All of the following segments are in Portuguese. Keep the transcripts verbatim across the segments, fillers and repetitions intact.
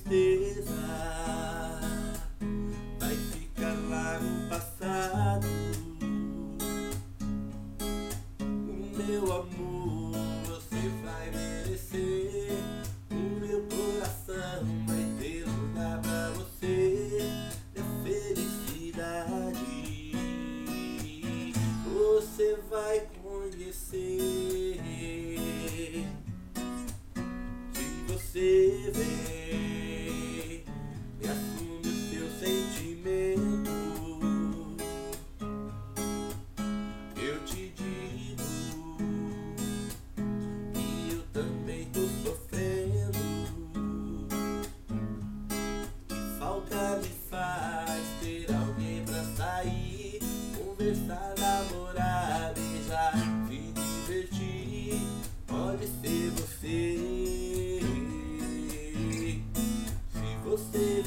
tristeza vai ficar lá no passado. O meu amor você vai merecer, o meu coração vai ter lugar pra você. Minha felicidade você vai conhecer. Se você vem, me assume o seu sentimento, eu te digo que eu também tô sofrendo. Que falta me faz ter alguém pra sair, conversar, namorar, beijar, se divertir. Pode ser você. Se você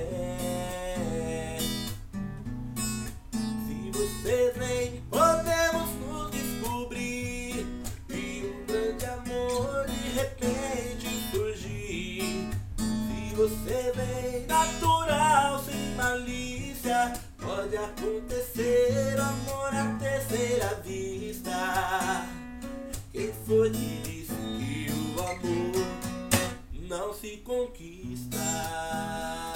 vier, se você vem, podemos nos descobrir e um grande amor de repente surgir. Se você vem, natural, sem malícia, pode acontecer amor à terceira vista. Quem foi que disse que o amor não se conquista?